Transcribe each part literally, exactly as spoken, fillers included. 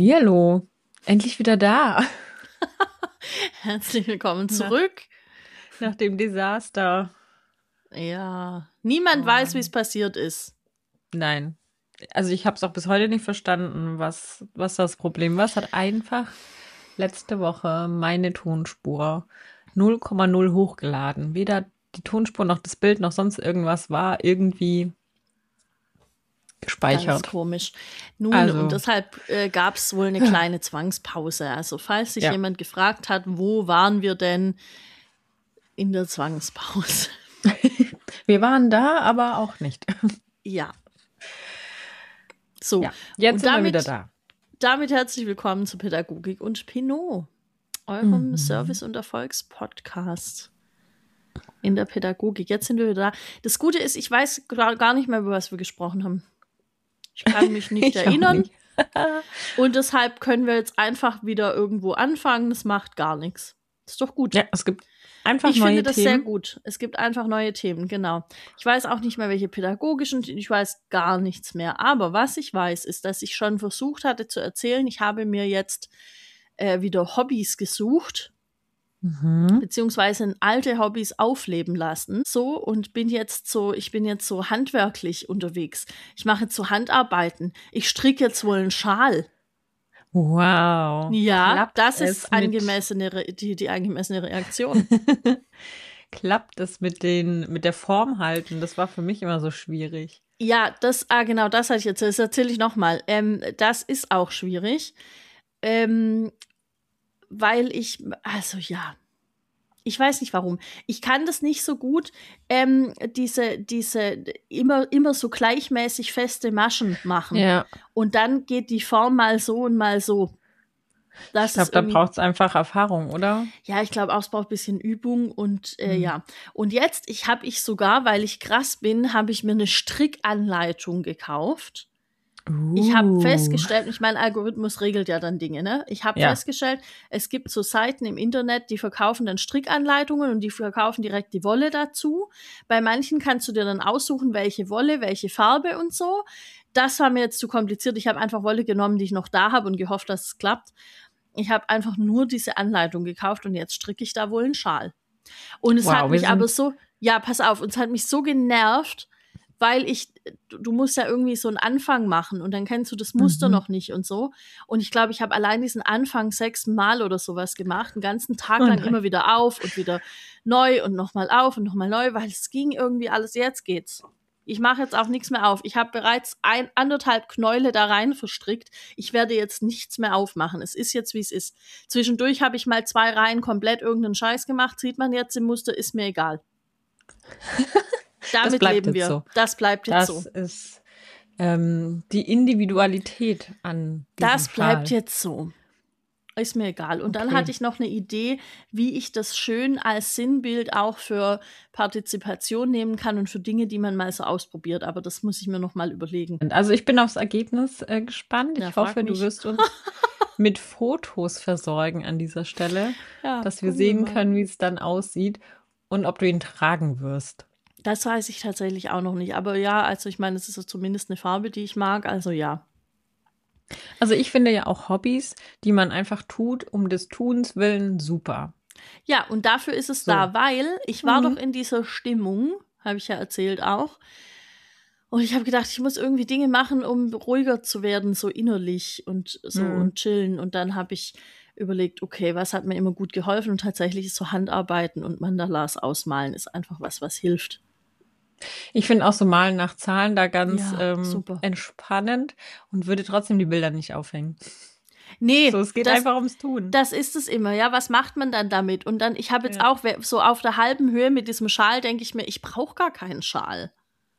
Hallihallo, endlich wieder da. Herzlich willkommen zurück. Nach, nach dem Desaster. Ja, niemand Oh weiß, wie Mann. es passiert ist. Nein, also ich habe es auch bis heute nicht verstanden, was, was das Problem war. Es hat einfach letzte Woche meine Tonspur null Komma null hochgeladen. Weder die Tonspur noch das Bild noch sonst irgendwas war irgendwie Ganz gespeichert. komisch. Nun, und Also, deshalb äh, gab es wohl eine kleine Zwangspause. Also, falls sich ja, jemand gefragt hat, wo waren wir denn in der Zwangspause? wir waren da, aber auch nicht. Ja, so. Ja, jetzt Und sind wir wieder damit, da. damit herzlich willkommen zu Pädagogik und Pinot, eurem Mhm. Service- und Erfolgspodcast in der Pädagogik. Jetzt sind wir wieder da. Das Gute ist, ich weiß gar gar nicht mehr, über was wir gesprochen haben. Ich kann mich nicht Ich auch erinnern. nicht. Und deshalb können wir jetzt einfach wieder irgendwo anfangen. Das macht gar nichts. Ist doch gut. Ja, es gibt einfach Ich finde neue das sehr Themen. gut. Es gibt einfach neue Themen, genau. Ich weiß auch nicht mehr, welche pädagogischen, ich weiß gar nichts mehr. Aber was ich weiß, ist, dass ich schon versucht hatte zu erzählen, ich habe mir jetzt äh, wieder Hobbys gesucht, Mhm. beziehungsweise alte Hobbys aufleben lassen. So, und bin jetzt so, ich bin jetzt so handwerklich unterwegs. Ich mache jetzt so Handarbeiten. Ich stricke jetzt wohl einen Schal. Wow. Ja, Klappt das es ist mit angemessene, Re- die, die angemessene Reaktion. Klappt es mit den mit der Form halten? Das war für mich immer so schwierig. Ja, das, ah, genau, das hatte ich erzählt. Das erzähle ich nochmal. Ähm, das ist auch schwierig, ähm, weil ich, also ja, ich weiß nicht warum. Ich kann das nicht so gut, ähm, diese, diese immer, immer so gleichmäßig feste Maschen machen. Ja, Und dann geht die Form mal so und mal so. ich Das glaube, ist da irgendwie, braucht es einfach Erfahrung, oder? ja, ich glaube auch, es braucht ein bisschen Übung und äh, Hm. ja. Und jetzt, ich habe ich sogar, weil ich krass bin, habe ich mir eine Strickanleitung gekauft. Ich habe Uh. festgestellt, ich mein Algorithmus regelt ja dann Dinge, ne? Ich habe Ja. festgestellt, es gibt so Seiten im Internet, die verkaufen dann Strickanleitungen und die verkaufen direkt die Wolle dazu. Bei manchen kannst du dir dann aussuchen, welche Wolle, welche Farbe und so. Das war mir jetzt zu kompliziert. Ich habe einfach Wolle genommen, die ich noch da habe und gehofft, dass es klappt. Ich habe einfach nur diese Anleitung gekauft und jetzt stricke ich da wohl einen Schal. Und es hat Wow, wir mich aber sind. so, ja, pass auf, und es hat mich so genervt, weil ich, du, du musst ja irgendwie so einen Anfang machen und dann kennst du das Muster Mhm. noch nicht und so. Und ich glaube, ich habe allein diesen Anfang sechs Mal oder sowas gemacht, einen ganzen Tag Oh lang nein. immer wieder auf und wieder neu und nochmal auf und nochmal neu, weil es ging irgendwie alles, jetzt geht's. Ich mache jetzt auch nichts mehr auf. Ich habe bereits ein, anderthalb Knäule da rein verstrickt. Ich werde jetzt nichts mehr aufmachen. Es ist jetzt, wie es ist. Zwischendurch habe ich mal zwei Reihen komplett irgendeinen Scheiß gemacht. Sieht man jetzt im Muster, ist mir egal. Das Damit bleibt leben jetzt wir. so. Das bleibt jetzt Das so. ist ähm, die Individualität an diesem Das bleibt Schal. jetzt so. Ist mir egal. Und dann hatte Okay. ich noch eine Idee, wie ich das schön als Sinnbild auch für Partizipation nehmen kann und für Dinge, die man mal so ausprobiert. Aber das muss ich mir noch mal überlegen. Und also ich bin aufs Ergebnis äh, gespannt. Ja, Ich frag hoffe, du mich. wirst uns mit Fotos versorgen an dieser Stelle, Ja, dass wir gucken wir sehen mal. können, wie es dann aussieht und ob du ihn tragen wirst. Das weiß ich tatsächlich auch noch nicht. Aber ja, also ich meine, es ist so zumindest eine Farbe, die ich mag. Also ja. Also ich finde ja auch Hobbys, die man einfach tut, um des Tuns willen, super. Ja, und dafür ist es So. da, weil ich war doch Mhm. in dieser Stimmung, habe ich ja erzählt auch. Und ich habe gedacht, ich muss irgendwie Dinge machen, um ruhiger zu werden, so innerlich und so Mhm. und chillen. Und dann habe ich überlegt, okay, was hat mir immer gut geholfen? Und tatsächlich ist so Handarbeiten und Mandalas ausmalen ist einfach was, was hilft. Ich finde auch so Malen nach Zahlen da ganz Ja, ähm, super. entspannend und würde trotzdem die Bilder nicht aufhängen. So, Nee, es geht das, einfach ums Tun. das ist es immer, ja. Was macht man dann damit? Und dann, ich habe jetzt Ja. auch we- so auf der halben Höhe mit diesem Schal, denke ich mir, ich brauche gar keinen Schal.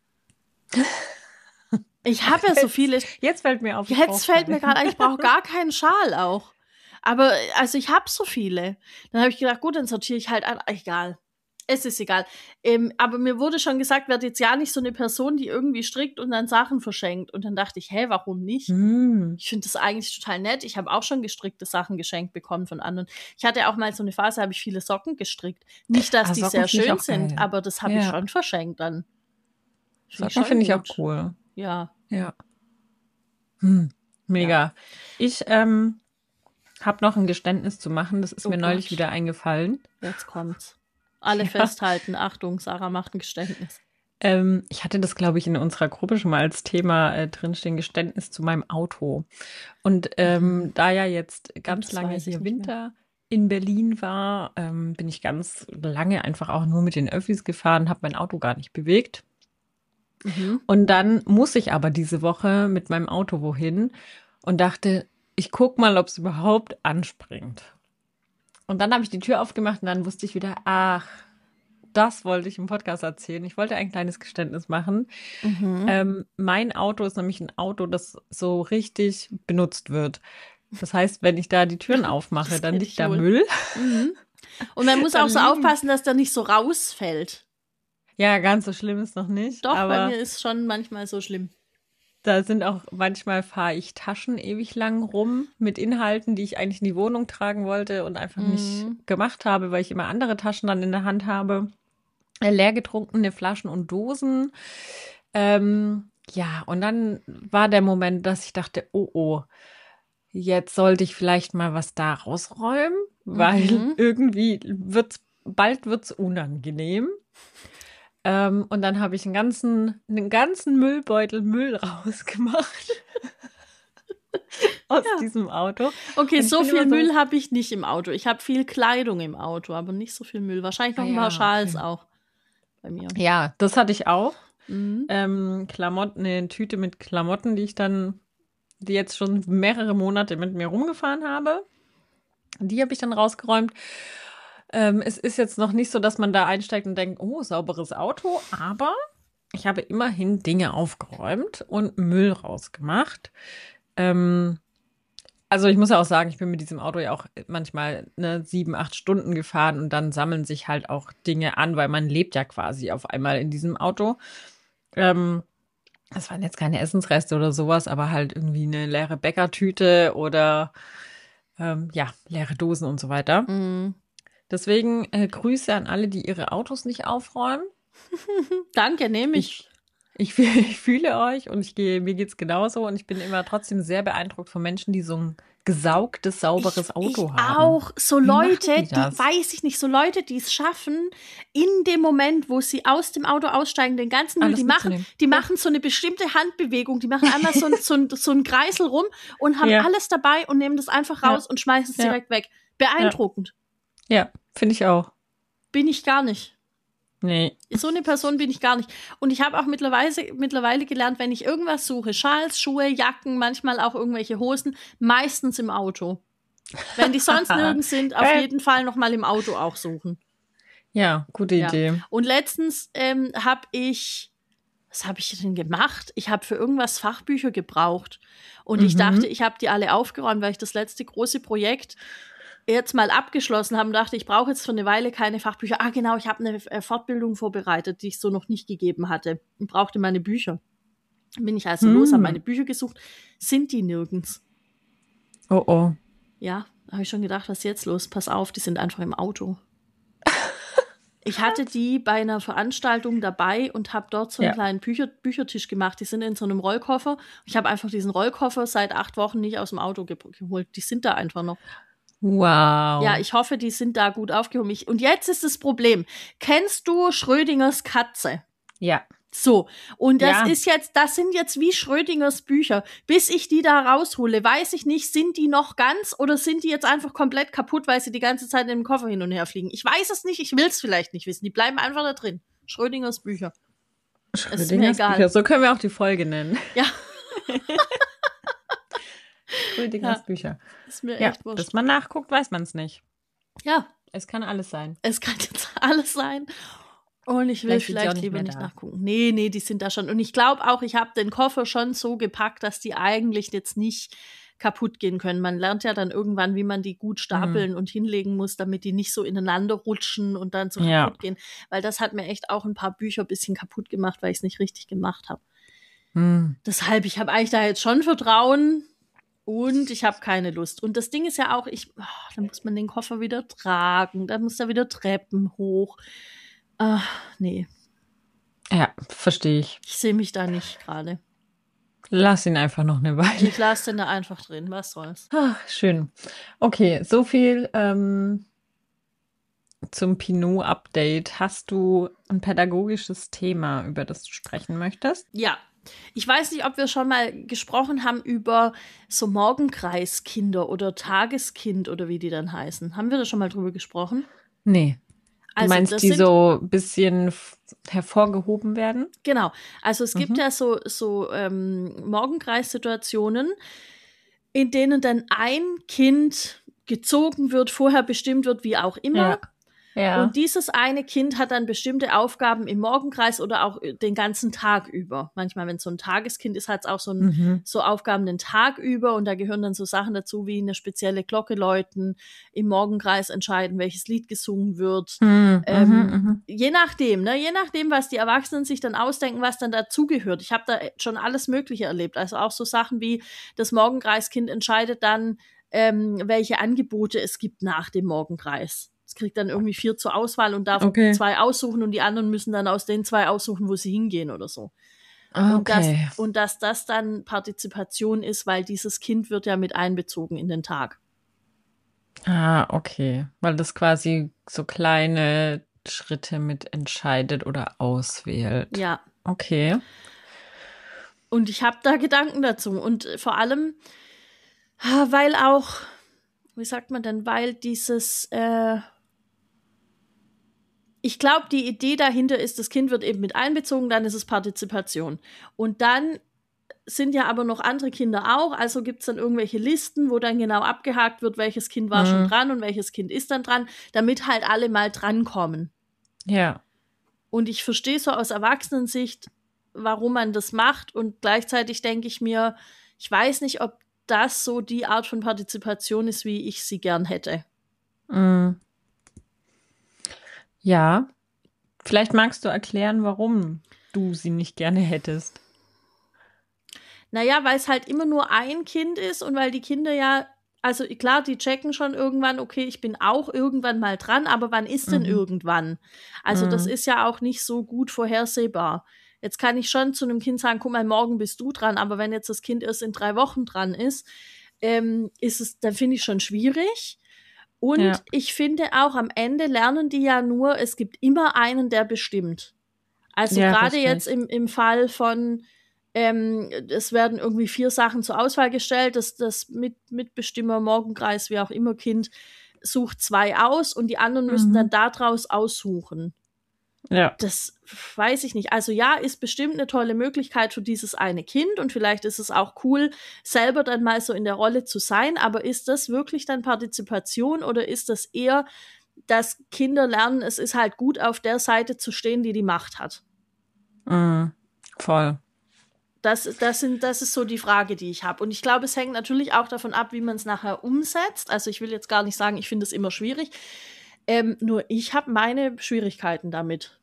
Ich habe ja so Jetzt, viele. jetzt fällt mir auf, ich Jetzt brauche fällt mir keinen. gerade ein, ich brauche gar keinen Schal auch. Aber also ich habe so viele. Dann habe ich gedacht, gut, dann sortiere ich halt an. Egal. Es ist egal. Ähm, aber mir wurde schon gesagt, werd jetzt ja nicht so eine Person, die irgendwie strickt und dann Sachen verschenkt. Und dann dachte ich, hä, warum nicht? Hm. Ich finde das eigentlich total nett. Ich habe auch schon gestrickte Sachen geschenkt bekommen von anderen. Ich hatte auch mal so eine Phase, habe ich viele Socken gestrickt. Nicht, dass Ah, die Socken sehr finde ich schön auch sind, geil. aber das habe ich Ja, schon verschenkt dann. Finde ich Socken schon finde ich auch gut. cool. Ja. Ja. Hm. Mega. Ich ähm, habe noch ein Geständnis zu machen. Das ist Oh mir neulich Gott. wieder eingefallen. Jetzt kommt's. Alle Ja. festhalten. Achtung, Sarah macht ein Geständnis. Ähm, ich hatte das, glaube ich, in unserer Gruppe schon mal als Thema äh, drinstehen, Geständnis zu meinem Auto. Und ähm, da ja jetzt ganz das lange weiß ich hier nicht mehr. Winter in Berlin war, ähm, bin ich ganz lange einfach auch nur mit den Öffis gefahren, habe mein Auto gar nicht bewegt. Mhm. Und dann muss ich aber diese Woche mit meinem Auto wohin und dachte, ich guck mal, ob es überhaupt anspringt. Und dann habe ich die Tür aufgemacht und dann wusste ich wieder, ach, das wollte ich im Podcast erzählen. Ich wollte ein kleines Geständnis machen. Mhm. Ähm, mein Auto ist nämlich ein Auto, das so richtig benutzt wird. Das heißt, wenn ich da die Türen aufmache, Das dann kenne liegt ich da wohl. Müll. Mhm. Und man muss Dann auch so liegen. aufpassen, dass der nicht so rausfällt. Ja, ganz so schlimm ist noch nicht, Doch, bei aber mir ist schon manchmal so schlimm. da sind auch manchmal fahre ich Taschen ewig lang rum mit Inhalten, die ich eigentlich in die Wohnung tragen wollte und einfach nicht Mhm. gemacht habe, weil ich immer andere Taschen dann in der Hand habe. Äh, Leer getrunkene Flaschen und Dosen. Ähm, ja, und dann war der Moment, dass ich dachte, oh oh, jetzt sollte ich vielleicht mal was da rausräumen, weil Mhm. irgendwie wird's, bald wird's unangenehm. Ähm, und dann habe ich einen ganzen, einen ganzen Müllbeutel Müll rausgemacht aus Ja. diesem Auto. Okay, Und ich so bin viel immer so, Müll habe ich nicht im Auto. Ich habe viel Kleidung im Auto, aber nicht so viel Müll. Wahrscheinlich ah noch ein paar ja, Schals okay. auch bei mir. Ja, das hatte ich auch. Mhm. Ähm, Klamotten, eine Tüte mit Klamotten, die ich dann, die jetzt schon mehrere Monate mit mir rumgefahren habe. Die habe ich dann rausgeräumt. Ähm, es ist jetzt noch nicht so, dass man da einsteigt und denkt, oh, sauberes Auto, aber ich habe immerhin Dinge aufgeräumt und Müll rausgemacht. Ähm, also ich muss ja auch sagen, ich bin mit diesem Auto ja auch manchmal ne, sieben, acht Stunden gefahren und dann sammeln sich halt auch Dinge an, weil man lebt ja quasi auf einmal in diesem Auto. Ähm, Das waren jetzt keine Essensreste oder sowas, aber halt irgendwie eine leere Bäckertüte oder ähm, ja, leere Dosen und so weiter. Mhm. Deswegen äh, Grüße an alle, die ihre Autos nicht aufräumen. Danke, nehme ich. Ich, ich, fühl- ich fühle euch und ich gehe, mir geht's genauso und ich bin immer trotzdem sehr beeindruckt von Menschen, die so ein gesaugtes, Ich, sauberes ich Auto haben. auch. So Wie machen Leute, die die, das? weiß ich nicht, so Leute, die es schaffen, in dem Moment, wo sie aus dem Auto aussteigen, den ganzen Müll, die Alles machen, mitzunehmen. die Ja. machen so eine bestimmte Handbewegung, die machen einmal so ein, so ein, so ein Kreisel rum und haben Ja, alles dabei und nehmen das einfach ja, raus und schmeißen es ja, direkt weg. ja, Beeindruckend. ja, finde ich auch. Bin ich gar nicht. Nee. So eine Person bin ich gar nicht. Und ich habe auch mittlerweile, mittlerweile gelernt, wenn ich irgendwas suche, Schals, Schuhe, Jacken, manchmal auch irgendwelche Hosen, meistens im Auto. Wenn die sonst nirgends sind, auf Geil. jeden Fall nochmal im Auto auch suchen. Ja, gute Ja. Idee. Und letztens ähm, habe ich, was habe ich denn gemacht? Ich habe für irgendwas Fachbücher gebraucht. Und ich dachte, Mhm. ich habe die alle aufgeräumt, weil ich das letzte große Projekt jetzt mal abgeschlossen habe und dachte, ich brauche jetzt für eine Weile keine Fachbücher. Ah, genau, ich habe eine äh, Fortbildung vorbereitet, die ich so noch nicht gegeben hatte und brauchte meine Bücher. Bin ich also los, habe meine Hm. Bücher gesucht, sind die nirgends. Oh oh. Ja, habe ich schon gedacht, was ist jetzt los? Pass auf, die sind einfach im Auto. Ich hatte die bei einer Veranstaltung dabei und habe dort so einen Ja. kleinen Bücher Büchertisch gemacht. Die sind in so einem Rollkoffer. Ich habe einfach diesen Rollkoffer seit acht Wochen nicht aus dem Auto ge geholt. Die sind da einfach noch. Wow. Ja, ich hoffe, die sind da gut aufgehoben. Ich, und jetzt ist das Problem. Kennst du Schrödingers Katze? Ja. So, und das Ja. ist jetzt, das sind jetzt wie Schrödingers Bücher. Bis ich die da raushole, weiß ich nicht, sind die noch ganz oder sind die jetzt einfach komplett kaputt, weil sie die ganze Zeit in dem Koffer hin und her fliegen? Ich weiß es nicht, ich will es vielleicht nicht wissen. Die bleiben einfach da drin. Schrödingers Bücher. Es ist mir Schrödingers egal. Bücher. So können wir auch die Folge nennen. Ja, Schrödingers ja, Bücher. ist mir Ja, echt wurscht. bis man nachguckt, weiß man es nicht. Ja, Es kann alles sein. es kann jetzt alles sein. Und ich will Vielleicht sind sie auch vielleicht nicht lieber mehr nicht da. nachgucken. Nee, nee, die sind da schon. Und ich glaube auch, ich habe den Koffer schon so gepackt, dass die eigentlich jetzt nicht kaputt gehen können. Man lernt ja dann irgendwann, wie man die gut stapeln und hinlegen muss, damit die nicht so ineinander rutschen und dann so Ja. kaputt gehen. Weil das hat mir echt auch ein paar Bücher ein bisschen kaputt gemacht, weil ich es nicht richtig gemacht habe. Hm. Deshalb, ich habe eigentlich da jetzt schon Vertrauen und ich habe keine Lust. Und das Ding ist ja auch, ich, oh, dann muss man den Koffer wieder tragen, dann muss da wieder Treppen hoch. Ah, nee, Ja, verstehe ich. ich sehe mich da nicht gerade. Lass ihn einfach noch eine Weile. Ich lasse den da einfach drin, was soll's. Ach, schön. Okay, so viel ähm, zum Pinot-Update. Hast du ein pädagogisches Thema, über das du sprechen möchtest? Ja. Ich weiß nicht, ob wir schon mal gesprochen haben über so Morgenkreiskinder oder Tageskind oder wie die dann heißen. Haben wir da schon mal drüber gesprochen? Nee. Du Also, meinst, das die sind so ein bisschen f- hervorgehoben werden? Genau. Also es gibt Mhm. ja so, so ähm, Morgenkreissituationen, in denen dann ein Kind gezogen wird, vorher bestimmt wird, wie auch immer. Ja. Ja. Und dieses eine Kind hat dann bestimmte Aufgaben im Morgenkreis oder auch den ganzen Tag über. Manchmal, wenn es so ein Tageskind ist, hat es auch so, ein, Mhm. so Aufgaben den Tag über. Und da gehören dann so Sachen dazu, wie eine spezielle Glocke läuten, im Morgenkreis entscheiden, welches Lied gesungen wird. Mhm. Mhm. Ähm, Mhm. je nachdem, ne, je nachdem, was die Erwachsenen sich dann ausdenken, was dann dazugehört. Ich habe da schon alles Mögliche erlebt. Also auch so Sachen wie das Morgenkreiskind entscheidet dann, ähm, welche Angebote es gibt nach dem Morgenkreis. Es kriegt dann irgendwie vier zur Auswahl und darf Okay. zwei aussuchen und die anderen müssen dann aus den zwei aussuchen, wo sie hingehen oder so. Ah, Und dass, okay. und dass das dann Partizipation ist, weil dieses Kind wird ja mit einbezogen in den Tag. Ah, okay. Weil das quasi so kleine Schritte mit entscheidet oder auswählt. Ja. Okay. Und ich habe da Gedanken dazu. Und vor allem, weil auch, wie sagt man denn, weil dieses, äh, ich glaube, die Idee dahinter ist, das Kind wird eben mit einbezogen, dann ist es Partizipation. Und dann sind ja aber noch andere Kinder auch, also gibt es dann irgendwelche Listen, wo dann genau abgehakt wird, welches Kind war schon Mhm. dran und welches Kind ist dann dran, damit halt alle mal drankommen. Ja. Und ich verstehe so aus Erwachsenensicht, warum man das macht und gleichzeitig denke ich mir, ich weiß nicht, ob das so die Art von Partizipation ist, wie ich sie gern hätte. Mhm. Ja. Vielleicht magst du erklären, warum du sie nicht gerne hättest. Naja, weil es halt immer nur ein Kind ist und weil die Kinder ja, also klar, die checken schon irgendwann, okay, ich bin auch irgendwann mal dran, aber wann ist denn Mhm. irgendwann? Also das Mhm. ist ja auch nicht so gut vorhersehbar. Jetzt kann ich schon zu einem Kind sagen, guck mal, morgen bist du dran, aber wenn jetzt das Kind erst in drei Wochen dran ist, ähm, ist es, dann finde ich schon schwierig. Und Ja. ich finde auch, am Ende lernen die ja nur, es gibt immer einen, der bestimmt. Also Ja, gerade jetzt richtig. im, im Fall von, ähm, es werden irgendwie vier Sachen zur Auswahl gestellt, das, das Mit Mitbestimmer, Morgenkreis, wie auch immer, Kind sucht zwei aus und die anderen müssen dann Mhm. daraus aussuchen. Ja. Das weiß ich nicht. Also ja, ist bestimmt eine tolle Möglichkeit für dieses eine Kind und vielleicht ist es auch cool, selber dann mal so in der Rolle zu sein, aber ist das wirklich dann Partizipation oder ist das eher, dass Kinder lernen, es ist halt gut, auf der Seite zu stehen, die die Macht hat? Mhm. Voll. Das, das, sind, das ist so die Frage, die ich habe. Und ich glaube, es hängt natürlich auch davon ab, wie man es nachher umsetzt. Also ich will jetzt gar nicht sagen, ich finde es immer schwierig. Ähm, nur ich habe meine Schwierigkeiten damit.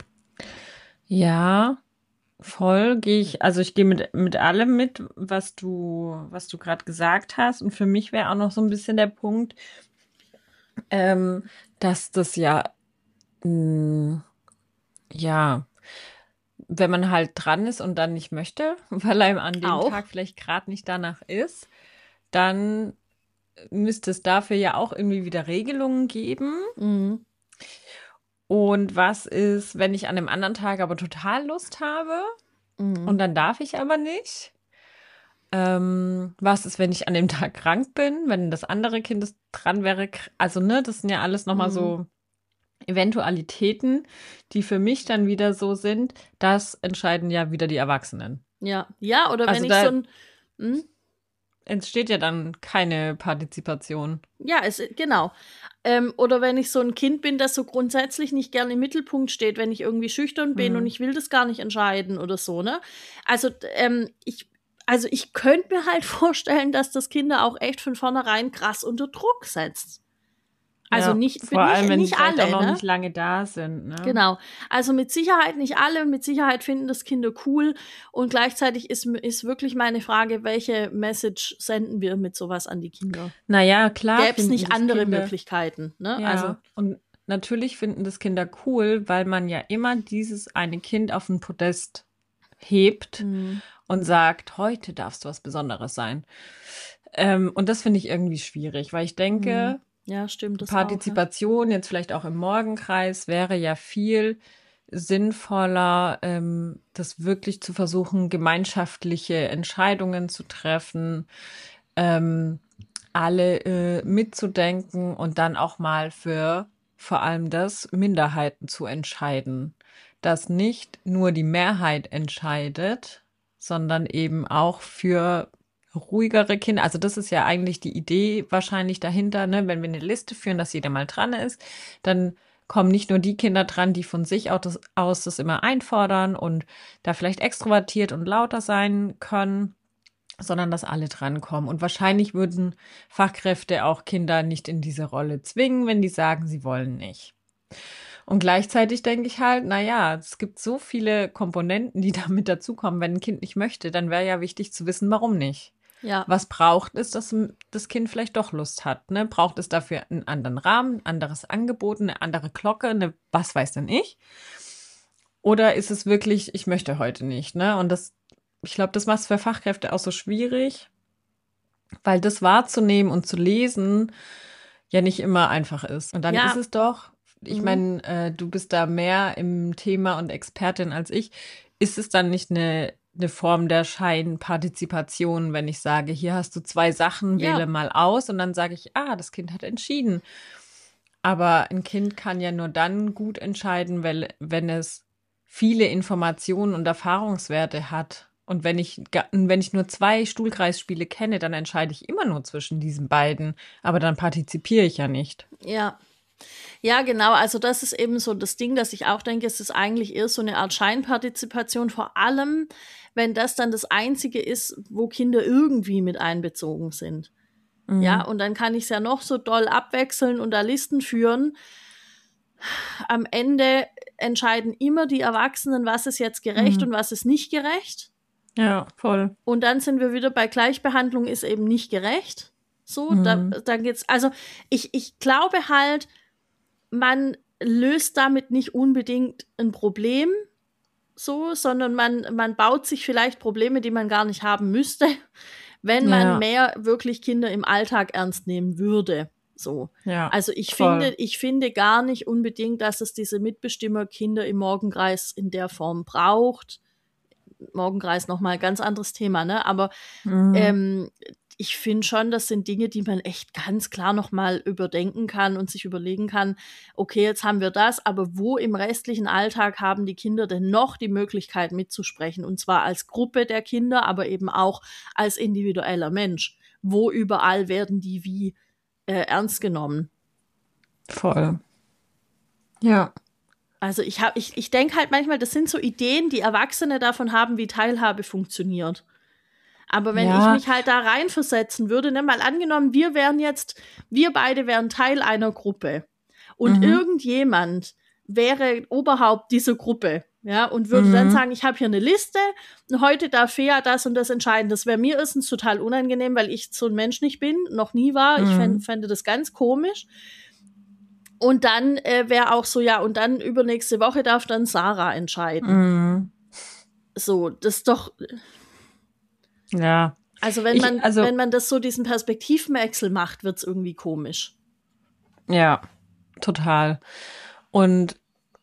Ja, voll gehe ich, also ich gehe mit, mit allem mit, was du, was du gerade gesagt hast. Und für mich wäre auch noch so ein bisschen der Punkt, ähm, dass das ja, mh, ja, wenn man halt dran ist und dann nicht möchte, weil einem an dem Auch. Tag vielleicht gerade nicht danach ist, dann müsste es dafür ja auch irgendwie wieder Regelungen geben. Mhm. Und was ist, wenn ich an dem anderen Tag aber total Lust habe Mhm. und dann darf ich aber nicht? Ähm, was ist, wenn ich an dem Tag krank bin, wenn das andere Kind das dran wäre? kr- Also, ne, das sind ja alles nochmal Mhm. so Eventualitäten, die für mich dann wieder so sind, das entscheiden ja wieder die Erwachsenen. Ja. Ja, oder wenn Also ich so da ein. Hm? entsteht ja dann keine Partizipation. Ja, es, genau. Ähm, oder wenn ich so ein Kind bin, das so grundsätzlich nicht gerne im Mittelpunkt steht, wenn ich irgendwie schüchtern bin und Hm. ich will das gar nicht entscheiden oder so, ne? Also, d- ähm, ich, also ich könnte mir halt vorstellen, dass das Kinder auch echt von vornherein krass unter Druck setzt. Also Ja, nicht, vor allem, nicht, wenn die nicht vielleicht auch alle, noch ne? nicht lange da sind, ne? Genau. Also mit Sicherheit nicht alle und mit Sicherheit finden das Kinder cool. Und gleichzeitig ist, ist wirklich meine Frage, welche Message senden wir mit sowas an die Kinder? Naja, klar Gäbe es finden nicht das andere Kinder. Möglichkeiten, ne? Also, Ja, und natürlich finden das Kinder cool, weil man ja immer dieses eine Kind auf ein Podest hebt mh, und sagt, heute darfst du was Besonderes sein. Ähm, und das finde ich irgendwie schwierig, weil ich Mhm. denke, Ja, stimmt das auch, ja. Partizipation, jetzt vielleicht auch im Morgenkreis, wäre ja viel sinnvoller, ähm, das wirklich zu versuchen, gemeinschaftliche Entscheidungen zu treffen, ähm, alle äh, mitzudenken und dann auch mal für vor allem das Minderheiten zu entscheiden. Dass nicht nur die Mehrheit entscheidet, sondern eben auch für ruhigere Kinder. Also das ist ja eigentlich die Idee wahrscheinlich dahinter, ne? Wenn wir eine Liste führen, dass jeder mal dran ist, dann kommen nicht nur die Kinder dran, die von sich aus das, aus das immer einfordern und da vielleicht extrovertiert und lauter sein können, sondern dass alle drankommen. Und wahrscheinlich würden Fachkräfte auch Kinder nicht in diese Rolle zwingen, wenn die sagen, sie wollen nicht. Und gleichzeitig denke ich halt, na ja, es gibt so viele Komponenten, die damit dazukommen. Wenn ein Kind nicht möchte, dann wäre ja wichtig zu wissen, warum nicht. Ja, Was braucht es, dass das Kind vielleicht doch Lust hat? Ne? Braucht es dafür einen anderen Rahmen, ein anderes Angebot, eine andere Glocke, eine was weiß denn ich? Oder ist es wirklich, ich möchte heute nicht, ne? Und das, ich glaube, das macht es für Fachkräfte auch so schwierig, weil das wahrzunehmen und zu lesen ja nicht immer einfach ist. Und dann ist ja, es doch, ich mhm. meine, äh, du bist da mehr im Thema und Expertin als ich. Ist es dann nicht eine, eine Form der Scheinpartizipation, wenn ich sage, hier hast du zwei Sachen, wähle Ja, mal aus und dann sage ich, ah, das Kind hat entschieden. Aber ein Kind kann ja nur dann gut entscheiden, weil, wenn es viele Informationen und Erfahrungswerte hat. Und wenn ich, ga- wenn ich nur zwei Stuhlkreisspiele kenne, dann entscheide ich immer nur zwischen diesen beiden. Aber dann partizipiere ich ja nicht. ja. Ja, genau. Also das ist eben so das Ding, dass ich auch denke, es ist eigentlich eher so eine Art Scheinpartizipation, vor allem, wenn das dann das Einzige ist, wo Kinder irgendwie mit einbezogen sind. Ja, Mhm. und dann kann ich es ja noch so doll abwechseln und da Listen führen. Am Ende entscheiden immer die Erwachsenen, was ist jetzt gerecht Mhm. und was ist nicht gerecht. Ja, voll. Und dann sind wir wieder bei Gleichbehandlung ist eben nicht gerecht. So, da, Mhm. da geht's, also ich, ich glaube halt, man löst damit nicht unbedingt ein Problem, so, sondern man, man baut sich vielleicht Probleme, die man gar nicht haben müsste, wenn man Ja, mehr wirklich Kinder im Alltag ernst nehmen würde. So. ja, Also ich voll. finde, ich finde gar nicht unbedingt, dass es diese Mitbestimmerkinder im Morgenkreis in der Form braucht. Morgenkreis nochmal ganz anderes Thema, ne? Aber Mhm. ähm, ich finde schon, das sind Dinge, die man echt ganz klar nochmal überdenken kann und sich überlegen kann, okay, jetzt haben wir das, aber wo im restlichen Alltag haben die Kinder denn noch die Möglichkeit mitzusprechen? Und zwar als Gruppe der Kinder, aber eben auch als individueller Mensch. Wo überall werden die wie äh, ernst genommen? Voll. Ja. Also ich habe, ich, ich denke halt manchmal, das sind so Ideen, die Erwachsene davon haben, wie Teilhabe funktioniert. Aber wenn ich Ja. mich halt da reinversetzen würde, ne, mal angenommen, wir wären jetzt, wir beide wären Teil einer Gruppe und Mhm. irgendjemand wäre Oberhaupt dieser Gruppe, ja, und würde dann Mhm. sagen, ich habe hier eine Liste und heute darf Fea das und das entscheiden. Das wäre mir erstens total unangenehm, weil ich so ein Mensch nicht bin, noch nie war. Ich fänd, Mhm. fände das ganz komisch. Und dann äh, wäre auch so, ja, und dann übernächste Woche darf dann Sarah entscheiden. Mhm. So, das ist doch, Ja. also wenn Ich, man, also, wenn man das so diesen Perspektivwechsel macht, wird's irgendwie komisch. ja, total. Und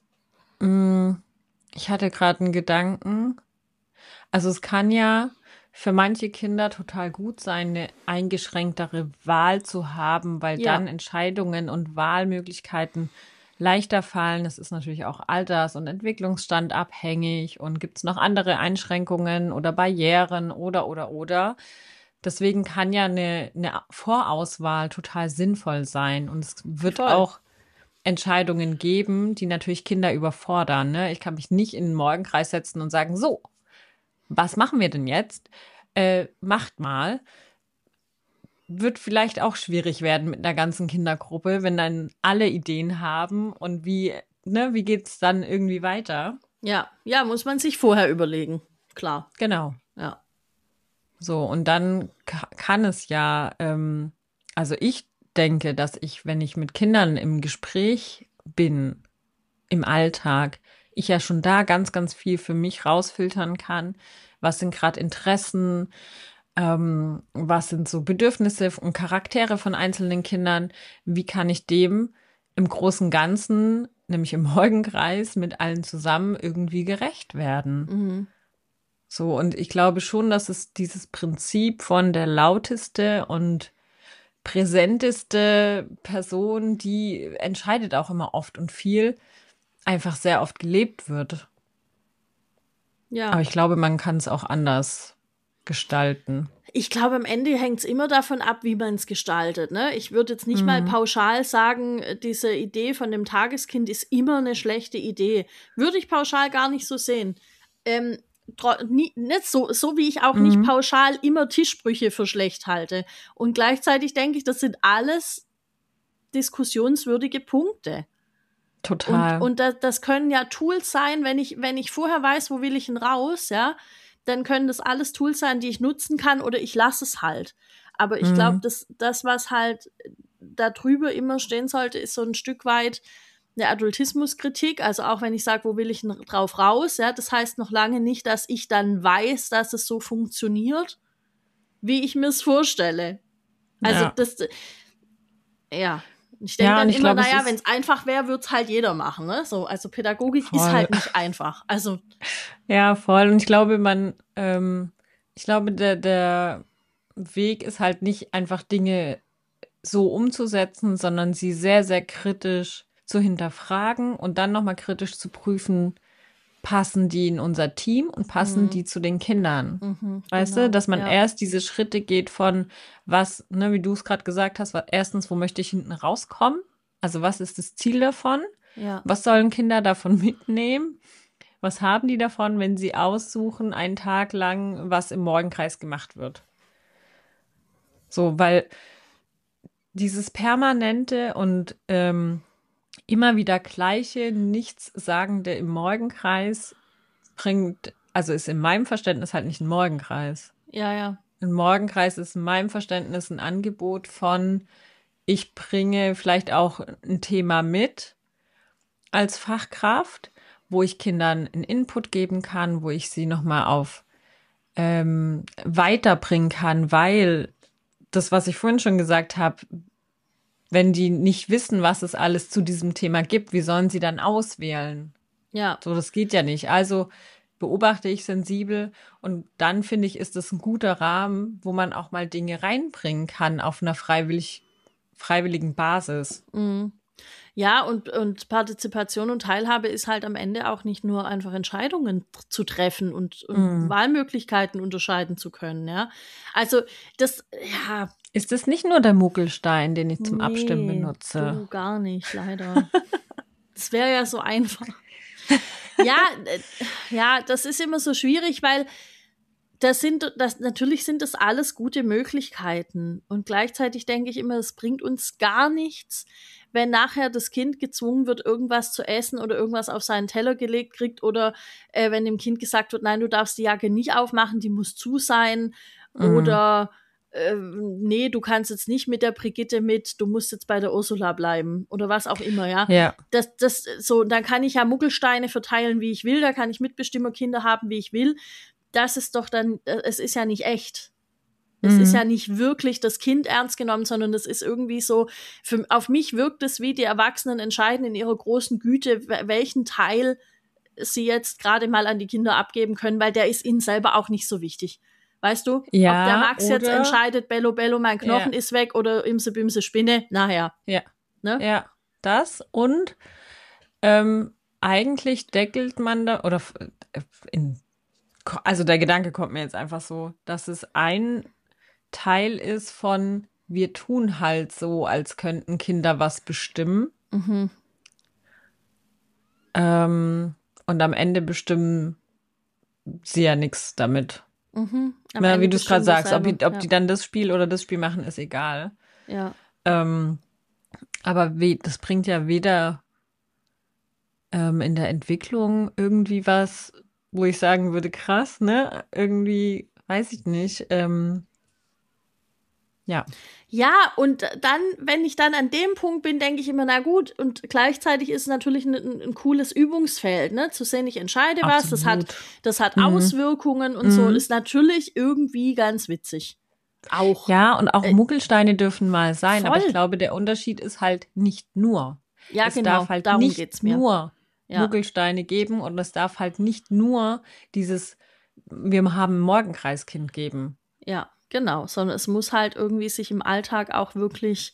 mh, ich hatte gerade einen Gedanken. Also es kann ja für manche Kinder total gut sein, eine eingeschränktere Wahl zu haben, weil dann Ja, Entscheidungen und Wahlmöglichkeiten leichter fallen. Es ist natürlich auch alters- und Entwicklungsstand abhängig und gibt es noch andere Einschränkungen oder Barrieren oder oder oder. Deswegen kann ja eine, eine Vorauswahl total sinnvoll sein. Und es wird voll. auch Entscheidungen geben, die natürlich Kinder überfordern. Ne? Ich kann mich nicht in den Morgenkreis setzen und sagen, so, was machen wir denn jetzt? Äh, macht mal. Wird vielleicht auch schwierig werden mit einer ganzen Kindergruppe, wenn dann alle Ideen haben und wie, ne, wie geht's dann irgendwie weiter? Ja, ja, muss man sich vorher überlegen. Klar. Genau. Ja. So, und dann ka- kann es ja, ähm, also ich denke, dass ich, wenn ich mit Kindern im Gespräch bin, im Alltag, ich ja schon da ganz, ganz viel für mich rausfiltern kann. Was sind gerade Interessen? Ähm, was sind so Bedürfnisse und Charaktere von einzelnen Kindern? Wie kann ich dem im großen Ganzen, nämlich im Morgenkreis, mit allen zusammen irgendwie gerecht werden? Mhm. So, und ich glaube schon, dass es dieses Prinzip von der lauteste und präsenteste Person, die entscheidet auch immer oft und viel, einfach sehr oft gelebt wird. Aber Ja. ich glaube, man kann es auch anders gestalten. Ich glaube, am Ende hängt es immer davon ab, wie man es gestaltet. Ne? Ich würde jetzt nicht mal Mhm. pauschal sagen, äh, diese Idee von dem Tageskind ist immer eine schlechte Idee. Würde ich pauschal gar nicht so sehen. Ähm, tro- nie, nicht so, so wie ich auch nicht Mhm. pauschal immer Tischsprüche für schlecht halte. Und gleichzeitig denke ich, das sind alles diskussionswürdige Punkte. Und, Total. und das, das können ja Tools sein, wenn ich, wenn ich vorher weiß, wo will ich denn raus, ja, dann können das alles Tools sein, die ich nutzen kann oder ich lasse es halt. Aber ich glaube, Mhm. das, das, was halt da drüber immer stehen sollte, ist so ein Stück weit eine Adultismuskritik. Also auch wenn ich sage, wo will ich denn drauf raus, ja, das heißt noch lange nicht, dass ich dann weiß, dass es so funktioniert, wie ich mir es vorstelle. Also Ja. das, ja. Ich denke Ja, und dann ich immer, glaube, es naja, wenn ist es einfach wäre, würde es halt jeder machen. Ne? So, also Pädagogik ist voll. halt nicht einfach. Also, Ja, voll. Und ich glaube, man, ähm, ich glaube, der, der Weg ist halt nicht einfach Dinge so umzusetzen, sondern sie sehr, sehr kritisch zu hinterfragen und dann nochmal kritisch zu prüfen, passen die in unser Team und passen mh, die zu den Kindern? mhm, Weißt du, genau, dass man ja, erst diese Schritte geht von was, ne, wie du es gerade gesagt hast, wa- erstens, wo möchte ich hinten rauskommen? Also was ist das Ziel davon? ja, Was sollen Kinder davon mitnehmen? Was haben die davon, wenn sie aussuchen, einen Tag lang, was im Morgenkreis gemacht wird? So, weil dieses permanente und ähm, immer wieder gleiche, nichtssagende im Morgenkreis bringt, also ist in meinem Verständnis halt nicht ein Morgenkreis. ja, ja, Ein Morgenkreis ist in meinem Verständnis ein Angebot von, ich bringe vielleicht auch ein Thema mit als Fachkraft, wo ich Kindern einen Input geben kann, wo ich sie nochmal auf ähm, weiterbringen kann, weil das, was ich vorhin schon gesagt habe, wenn die nicht wissen, was es alles zu diesem Thema gibt, wie sollen sie dann auswählen? ja, So, das geht ja nicht. Also beobachte ich sensibel und dann finde ich, ist das ein guter Rahmen, wo man auch mal Dinge reinbringen kann auf einer freiwillig, freiwilligen Basis. mh. Ja, und, und Partizipation und Teilhabe ist halt am Ende auch nicht nur einfach Entscheidungen t- zu treffen und, und Mm. Wahlmöglichkeiten unterscheiden zu können, ja. Also, das, ja, Ist es nicht nur der Muckelstein, den ich zum Abstimmen nee, benutze? du gar nicht, leider. Das wäre ja so einfach. Ja, äh, ja, das ist immer so schwierig, weil das sind, das, natürlich sind das alles gute Möglichkeiten. Und gleichzeitig denke ich immer, es bringt uns gar nichts, wenn nachher das Kind gezwungen wird, irgendwas zu essen oder irgendwas auf seinen Teller gelegt kriegt oder äh, wenn dem Kind gesagt wird, nein, du darfst die Jacke nicht aufmachen, die muss zu sein Mm. oder äh, nee, du kannst jetzt nicht mit der Brigitte mit, du musst jetzt bei der Ursula bleiben oder was auch immer, ja. Ja. Das, das, so, dann kann ich ja Muggelsteine verteilen, wie ich will, da kann ich Mitbestimmerkinder haben, wie ich will. Das ist doch dann, äh, es ist ja nicht echt. Es ist ja Mm. nicht wirklich das Kind ernst genommen, sondern es ist irgendwie so, für, auf mich wirkt es wie die Erwachsenen entscheiden in ihrer großen Güte, welchen Teil sie jetzt gerade mal an die Kinder abgeben können, weil der ist ihnen selber auch nicht so wichtig. Weißt du, ob der Ja, Max jetzt oder? entscheidet, Bello Bello, mein Ja, Knochen ist weg oder Imse Bimse Spinne, naja, ja, ne? ja. Das und ähm, eigentlich deckelt man da, oder f- äh, in, also der Gedanke kommt mir jetzt einfach so, dass es ein Teil ist von, wir tun halt so, als könnten Kinder was bestimmen. Mhm, Ähm, und am Ende bestimmen sie ja nichts damit. mhm. Am Ja, wie Ende du es gerade bestimmen wir sagst, ob selber, die, ob ja, die dann das Spiel oder das Spiel machen, ist egal. ja. Ähm, aber we das bringt ja weder ähm, in der Entwicklung irgendwie was, wo ich sagen würde, krass, ne? Irgendwie, weiß ich nicht. Ähm, Ja. Ja, und dann, wenn ich dann an dem Punkt bin, denke ich immer, na gut, und gleichzeitig ist es natürlich ein, ein, ein cooles Übungsfeld, ne, zu sehen, ich entscheide was, das hat, Absolut. das hat Mhm. Auswirkungen und so, Mhm. ist natürlich irgendwie ganz witzig. Auch. Ja, und auch Äh, Muggelsteine dürfen mal sein, aber ich voll. glaube, der Unterschied ist halt nicht nur. Ja, Es genau, darf halt darum nicht geht's mir. nur Ja, Muggelsteine geben und es darf halt nicht nur dieses, wir haben ein Morgenkreiskind geben. ja, genau, sondern es muss halt irgendwie sich im Alltag auch wirklich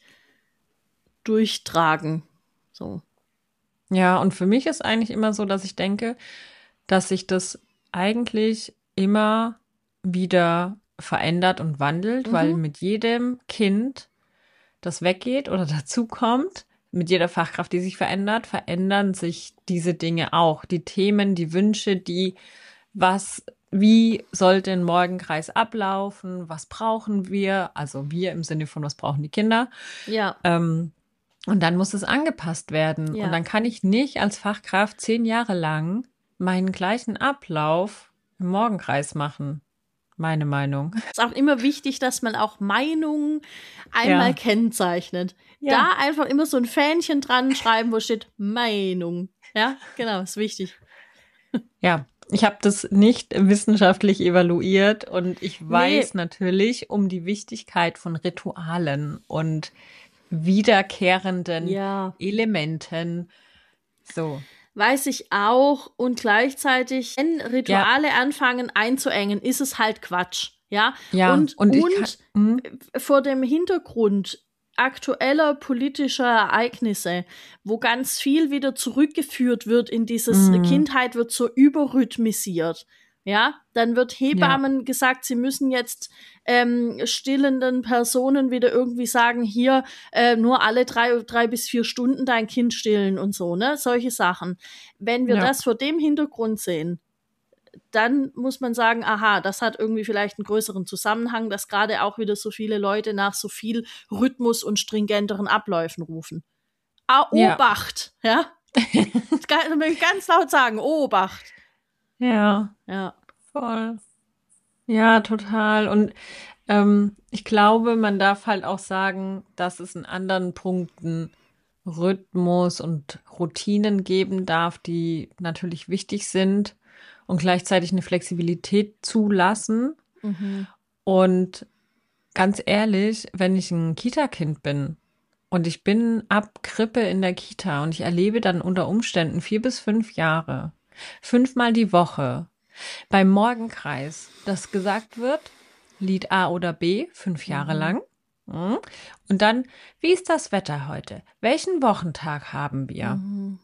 durchtragen. So. Ja, und für mich ist eigentlich immer so, dass ich denke, dass sich das eigentlich immer wieder verändert und wandelt, weil Mhm. mit jedem Kind, das weggeht oder dazukommt, mit jeder Fachkraft, die sich verändert, verändern sich diese Dinge auch. Die Themen, die Wünsche, die, was, wie sollte ein Morgenkreis ablaufen, was brauchen wir, also wir im Sinne von, was brauchen die Kinder. Ja, Ähm, und dann muss es angepasst werden. Und ja. dann kann ich nicht als Fachkraft zehn Jahre lang meinen gleichen Ablauf im Morgenkreis machen. Meine Meinung. Ist auch immer wichtig, dass man auch Meinungen einmal Ja, kennzeichnet. ja, Da einfach immer so ein Fähnchen dran schreiben, wo steht Meinung. Ja, genau, ist wichtig. ja. Ich habe das nicht wissenschaftlich evaluiert und ich Nee, weiß natürlich um die Wichtigkeit von Ritualen und wiederkehrenden ja, Elementen. So, weiß ich auch. Und gleichzeitig, wenn ja, Rituale anfangen einzuengen, ist es halt Quatsch. Ja, ja. und, Und ich kann, und hm, vor dem Hintergrund aktueller politischer Ereignisse, wo ganz viel wieder zurückgeführt wird in dieses hm, Kindheit wird so überrhythmisiert. Ja, dann wird ja, Hebammen gesagt, sie müssen jetzt ähm, stillenden Personen wieder irgendwie sagen, hier äh, nur alle drei, drei bis vier Stunden dein Kind stillen und so, ne? Solche Sachen. Wenn wir ja, das vor dem Hintergrund sehen, dann muss man sagen, aha, das hat irgendwie vielleicht einen größeren Zusammenhang, dass gerade auch wieder so viele Leute nach so viel Rhythmus und stringenteren Abläufen rufen. Ah, ja. Obacht, ja? Das kann ich ganz laut sagen, Obacht. Ja, Ja. voll. Ja, total. Und ähm, ich glaube, man darf halt auch sagen, dass es in anderen Punkten Rhythmus und Routinen geben darf, die natürlich wichtig sind und gleichzeitig eine Flexibilität zulassen. Mhm. Und ganz ehrlich, wenn ich ein Kita-Kind bin und ich bin ab Krippe in der Kita und ich erlebe dann unter Umständen vier bis fünf Jahre, fünfmal die Woche, beim Morgenkreis, dass gesagt wird, Lied A oder B, fünf Jahre Mhm. lang. Mhm. Und dann, wie ist das Wetter heute? Welchen Wochentag haben wir? Mhm.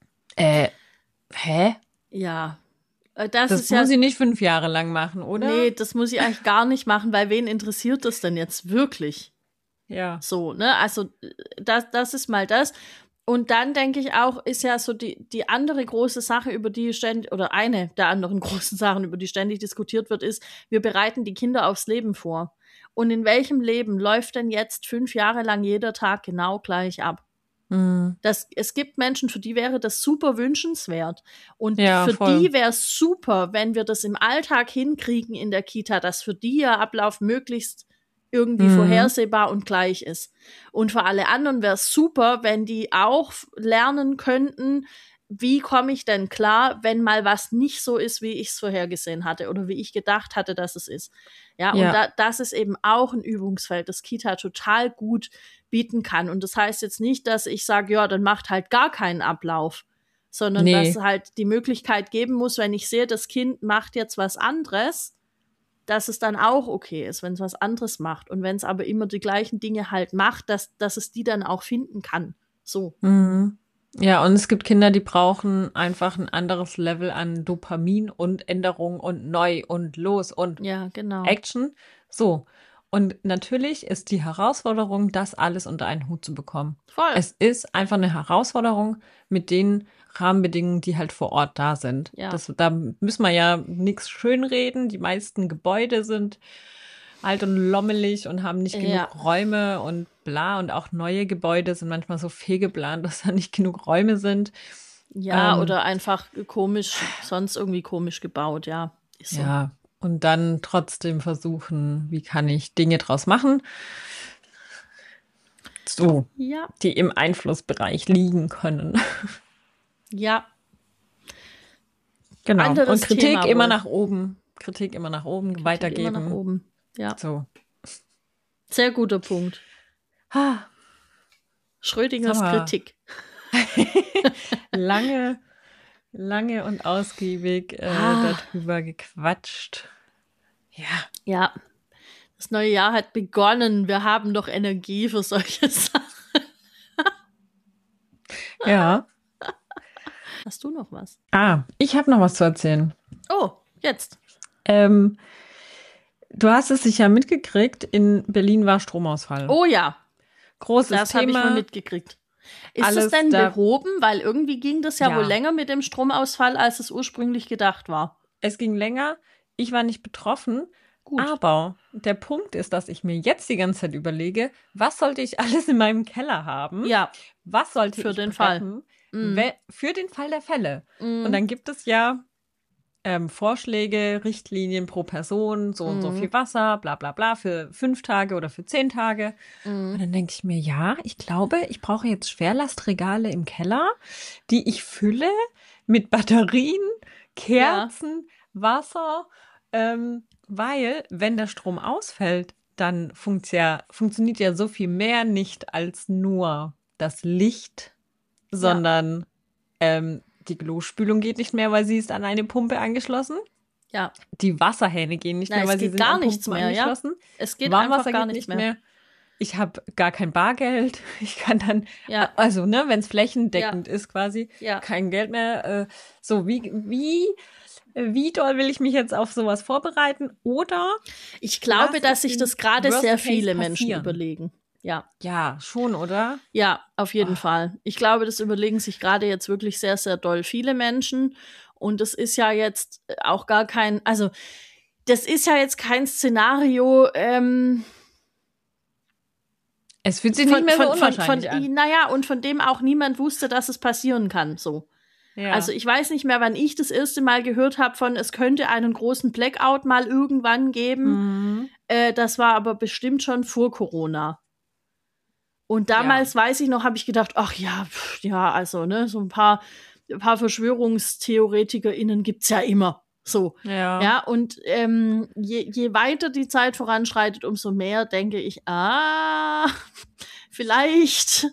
Äh, hä? Ja. Äh, Das ist Das ja, muss ich nicht fünf Jahre lang machen, oder? nee, das muss ich eigentlich gar nicht machen, weil wen interessiert das denn jetzt wirklich? Ja. So, ne? Also, das, das ist mal das. Und dann denke ich auch, ist ja so die, die andere große Sache, über die ständig, oder eine der anderen großen Sachen, über die ständig diskutiert wird, ist, wir bereiten die Kinder aufs Leben vor. Und in welchem Leben läuft denn jetzt fünf Jahre lang jeder Tag genau gleich ab? Mhm. Das, es gibt Menschen, für die wäre das super wünschenswert. Und Ja, für voll. die wäre es super, wenn wir das im Alltag hinkriegen in der Kita, dass für die ihr Ablauf möglichst irgendwie Mhm. vorhersehbar und gleich ist. Und für alle anderen wäre es super, wenn die auch lernen könnten, wie komme ich denn klar, wenn mal was nicht so ist, wie ich es vorhergesehen hatte oder wie ich gedacht hatte, dass es ist. Ja, und Ja. da, das ist eben auch ein Übungsfeld, das Kita total gut bieten kann. Und das heißt jetzt nicht, dass ich sage, ja, dann macht halt gar keinen Ablauf, sondern dass Nee. halt die Möglichkeit geben muss, wenn ich sehe, das Kind macht jetzt was anderes, dass es dann auch okay ist, wenn es was anderes macht. Und wenn es aber immer die gleichen Dinge halt macht, dass, dass es die dann auch finden kann. So. Mhm. Ja, und es gibt Kinder, die brauchen einfach ein anderes Level an Dopamin und Änderung und neu und los und Ja, genau. Action. So. Und natürlich ist die Herausforderung, das alles unter einen Hut zu bekommen. Voll. Es ist einfach eine Herausforderung mit den Rahmenbedingungen, die halt vor Ort da sind. Ja. Das, da müssen wir ja nichts schönreden. Die meisten Gebäude sind alt und lommelig und haben nicht Ja. genug Räume und bla. Und auch neue Gebäude sind manchmal so fehlgeplant, dass da nicht genug Räume sind. Ja, Ähm, oder einfach komisch, sonst irgendwie komisch gebaut, ja. Ist so. ja, und dann trotzdem versuchen, wie kann ich Dinge draus machen, so, Ja, die im Einflussbereich liegen können. ja. Genau. Und Anderes Kritik Thema immer wohl. nach oben. Kritik immer nach oben, Kritik immer nach weitergeben. oben. Ja, So. sehr guter Punkt. Ah, jetzt Schrödingers haben Kritik. wir lange, lange und ausgiebig äh, Ah. darüber gequatscht. Ja. Ja, das neue Jahr hat begonnen. Wir haben doch Energie für solche Sachen. Ja. Hast du noch was? Ah, ich habe noch was zu erzählen. Oh, jetzt. Ähm, du hast es sicher mitgekriegt, in Berlin war Stromausfall. Oh ja, Großes das habe ich Thema. mal mitgekriegt. Ist Alles es denn da- behoben? Weil irgendwie ging das ja, Ja. wohl länger mit dem Stromausfall, als es ursprünglich gedacht war. Es ging länger. Ich war nicht betroffen. Gut. Aber der Punkt ist, dass ich mir jetzt die ganze Zeit überlege, was sollte ich alles in meinem Keller haben? Ja, Was sollte für ich den preppen, Mm. we- für den Fall der Fälle? Mm. Und dann gibt es ja ähm, Vorschläge, Richtlinien pro Person, so und so Mhm. viel Wasser, bla bla bla, für fünf Tage oder für zehn Tage. Mm. Und dann denke ich mir, ja, ich glaube, ich brauche jetzt Schwerlastregale im Keller, die ich fülle mit Batterien, Kerzen, Wasser, ähm, weil wenn der Strom ausfällt, dann funkt's ja, funktioniert ja so viel mehr nicht als nur das Licht, sondern ähm, die Klospülung geht nicht mehr, weil sie ist an eine Pumpe angeschlossen. Ja, Die Wasserhähne gehen nicht Nein, mehr, es weil sie geht sind gar an nichts Pumpen mehr, ja. angeschlossen. es geht Warmwasser einfach gar geht nichts nicht mehr. mehr. Ich habe gar kein Bargeld. Ich kann dann, Ja, also ne, wenn es flächendeckend ist quasi, ja. kein Geld mehr. Äh, so, wie, wie, wie doll will ich mich jetzt auf sowas vorbereiten? Oder, Ich glaube, Lass dass es sich den das gerade Worst sehr Case viele Menschen passieren. überlegen. Ja. ja, schon, oder? Ja, auf jeden Ach. Fall. Ich glaube, das überlegen sich gerade jetzt wirklich sehr, sehr doll viele Menschen. Und es ist ja jetzt auch gar kein, also das ist ja jetzt kein Szenario, ähm, Es fühlt sich von, nicht mehr so von, von, unwahrscheinlich von, an. naja, und von dem auch niemand wusste, dass es passieren kann, so. Ja. Also ich weiß nicht mehr, wann ich das erste Mal gehört habe von, es könnte einen großen Blackout mal irgendwann geben. Mhm. Äh, das war aber bestimmt schon vor Corona. Und damals, weiß ich noch, habe ich gedacht, ach ja, pff, ja, also, ne, so ein paar, ein paar VerschwörungstheoretikerInnen gibt's ja immer. So. Ja. Ja, und ähm, je, je weiter die Zeit voranschreitet, umso mehr denke ich, ah, vielleicht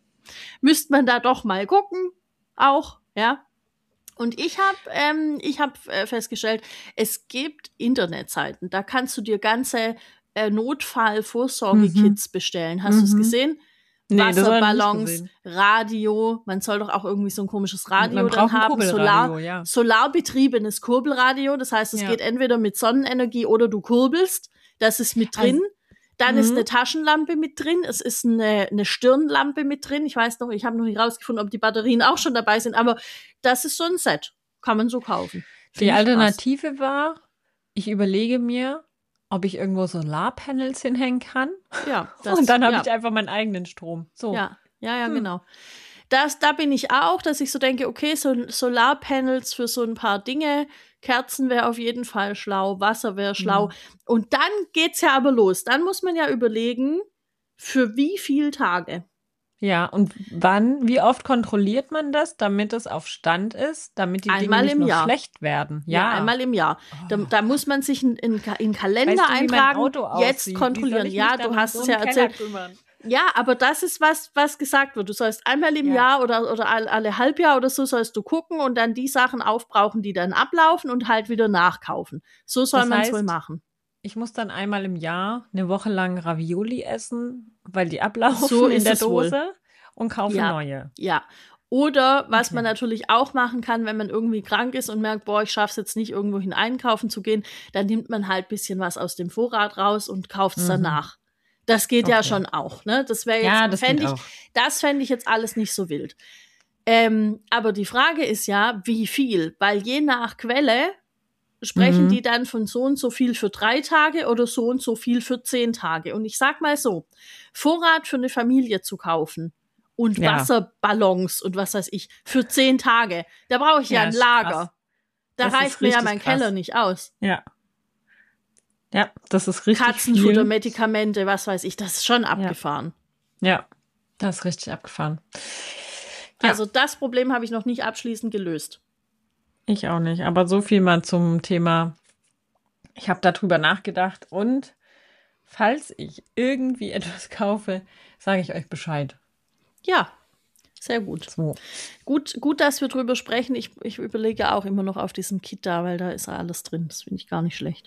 müsste man da doch mal gucken, auch, ja. Und ich habe ähm, ich hab, äh, festgestellt, es gibt Internetseiten, da kannst du dir ganze äh, Notfall-Vorsorge-Kits bestellen. Hast du es Mhm. gesehen? Nee, das habe ich nicht Wasserballons, gesehen. Radio, man soll doch auch irgendwie so ein komisches Radio Man dann braucht ein haben. Kurbelradio, Solar, ja. solarbetriebenes Kurbelradio, das heißt, es Ja. geht entweder mit Sonnenenergie oder du kurbelst. Das ist mit drin. Also- Dann ist Mhm. eine Taschenlampe mit drin, es ist eine, eine Stirnlampe mit drin. Ich weiß noch, ich habe noch nicht rausgefunden, ob die Batterien auch schon dabei sind, aber das ist so ein Set. Kann man so kaufen. Die Find ich krass. Alternative war, ich überlege mir, ob ich irgendwo Solarpanels hinhängen kann. Ja, das, Und dann habe ja. ich einfach meinen eigenen Strom. So. Ja, ja, ja, Hm. genau. Das, da bin ich auch, dass ich so denke, okay, so Solarpanels für so ein paar Dinge, Kerzen wäre auf jeden Fall schlau, Wasser wäre schlau. Mhm. Und dann geht's ja aber los. Dann muss man ja überlegen, für wie viele Tage. Ja, und wann, wie oft kontrolliert man das, damit es auf Stand ist, damit die Einmal Dinge nicht im noch Jahr. schlecht werden? Ja, Ja, einmal im Jahr. Da, da muss man sich in, in, in Kalender Weißt du, wie mein eintragen, Auto jetzt aussieht? Wie kontrollieren. soll ich Ja, mich dann du um hast so es einen ja Keller erzählt. kümmern? Ja, aber das ist was, was gesagt wird. Du sollst einmal im Ja. Jahr oder, oder all- alle Halbjahr oder so sollst du gucken und dann die Sachen aufbrauchen, die dann ablaufen und halt wieder nachkaufen. So soll Das man es heißt, wohl machen. Ich muss dann einmal im Jahr eine Woche lang Ravioli essen, weil die ablaufen So in ist der es wohl. Dose und kaufe Ja. neue. Ja. Oder was Okay. man natürlich auch machen kann, wenn man irgendwie krank ist und merkt, boah, ich schaff's jetzt nicht, irgendwohin einkaufen zu gehen, dann nimmt man halt bisschen was aus dem Vorrat raus und kauft's Mhm. danach. Das geht ja Okay. schon auch, ne? Das wäre jetzt, Ja, das fänd geht ich, auch. das fände ich jetzt alles nicht so wild. Ähm, aber die Frage ist ja, wie viel? Weil je nach Quelle sprechen Mhm. die dann von so und so viel für drei Tage oder so und so viel für zehn Tage. Und ich sag mal so, Vorrat für eine Familie zu kaufen und Ja. Wasserballons und was weiß ich für zehn Tage, da brauche ich ja, Ja, ein ist Lager. krass. Da Das ist reicht mir ja richtig mein krass. Keller nicht aus. Ja. Ja, das ist richtig Katzenfutter, viel. Medikamente, was weiß ich, das ist schon Ja. abgefahren. Ja, das ist richtig abgefahren. Ja. Also das Problem habe ich noch nicht abschließend gelöst. Ich auch nicht, aber so viel mal zum Thema. Ich habe darüber nachgedacht und falls ich irgendwie etwas kaufe, sage ich euch Bescheid. Ja, sehr gut. So. Gut, gut, dass wir drüber sprechen. Ich, ich überlege auch immer noch auf diesem Kit da, weil da ist alles drin. Das finde ich gar nicht schlecht.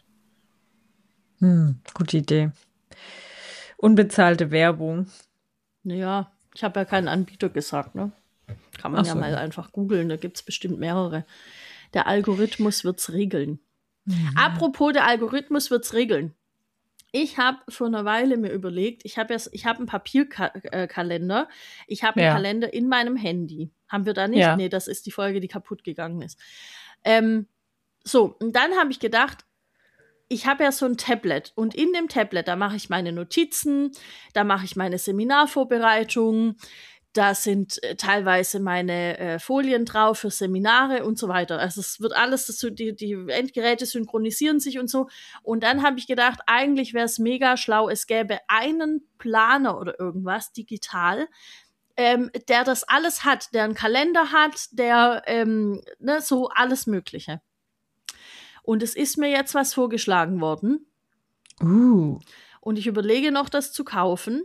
Hm, gute Idee. Unbezahlte Werbung. Naja, ich habe ja keinen Anbieter gesagt, ne? Kann man Ach ja so. mal einfach googeln, da gibt es bestimmt mehrere. Der Algorithmus wird's regeln. Mhm. Apropos, der Algorithmus wird's regeln. Ich habe vor einer Weile mir überlegt, ich habe ja, ich habe einen Papierkalender, ich habe einen Ja. Kalender in meinem Handy. Haben wir da nicht? Ja. Nee, das ist die Folge, die kaputt gegangen ist. Ähm, so, und dann habe ich gedacht, ich habe ja so ein Tablet und in dem Tablet, da mache ich meine Notizen, da mache ich meine Seminarvorbereitung, da sind äh, teilweise meine äh, Folien drauf für Seminare und so weiter. Also es wird alles, das, die, die Endgeräte synchronisieren sich und so. Und dann habe ich gedacht, eigentlich wäre es mega schlau, es gäbe einen Planer oder irgendwas digital, ähm, der das alles hat, der einen Kalender hat, der ähm, ne, so alles Mögliche. Und es ist mir jetzt was vorgeschlagen worden. Uh. Und ich überlege noch, das zu kaufen.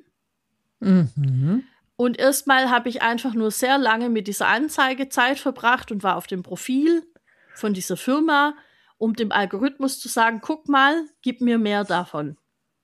Mhm. Und erstmal habe ich einfach nur sehr lange mit dieser Anzeige Zeit verbracht und war auf dem Profil von dieser Firma, um dem Algorithmus zu sagen, guck mal, gib mir mehr davon.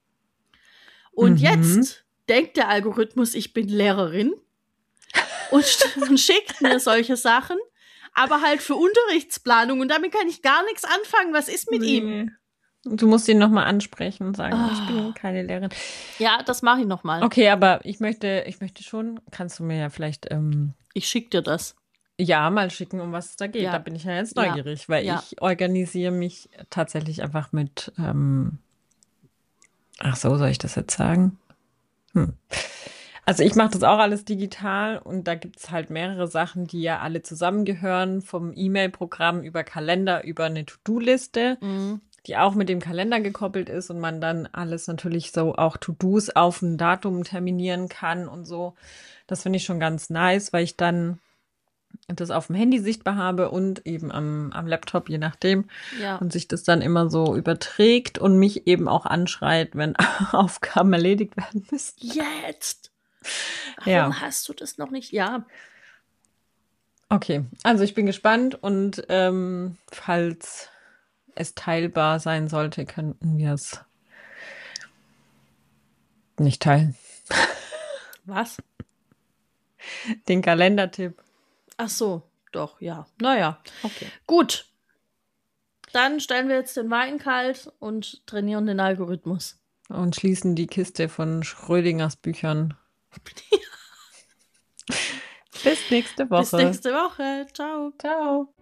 Und Mhm. jetzt denkt der Algorithmus, ich bin Lehrerin und, und schickt mir solche Sachen, aber halt für Unterrichtsplanung. Und damit kann ich gar nichts anfangen. Was ist mit ihm? Nee. Du musst ihn nochmal ansprechen und sagen, Ah. ich bin keine Lehrerin. Ja, das mache ich nochmal. Okay, aber ich möchte, ich möchte schon, kannst du mir ja vielleicht ähm, Ich schicke dir das. ja mal schicken, um was es da geht. Ja. Da bin ich ja jetzt Ja. neugierig, weil Ja. ich organisiere mich tatsächlich einfach mit, ähm, ach so, soll ich das jetzt sagen? Hm. Also ich mache das auch alles digital und da gibt es halt mehrere Sachen, die ja alle zusammengehören, vom E-Mail-Programm über Kalender, über eine To-Do-Liste, Mhm. die auch mit dem Kalender gekoppelt ist und man dann alles natürlich so auch To-Dos auf ein Datum terminieren kann und so. Das finde ich schon ganz nice, weil ich dann das auf dem Handy sichtbar habe und eben am, am Laptop, je nachdem. Ja. Und sich das dann immer so überträgt und mich eben auch anschreit, wenn Aufgaben erledigt werden müssen. Jetzt! Warum Ja. hast du das noch nicht? Ja, Okay, also ich bin gespannt und ähm, falls es teilbar sein sollte, könnten wir es nicht teilen. was? Den Kalendertipp. Ach so, doch, ja. Naja, Okay. gut. Dann stellen wir jetzt den Wein kalt und trainieren den Algorithmus. Und schließen die Kiste von Schrödingers Büchern. Bis nächste Woche. Bis nächste Woche. Ciao. Ciao.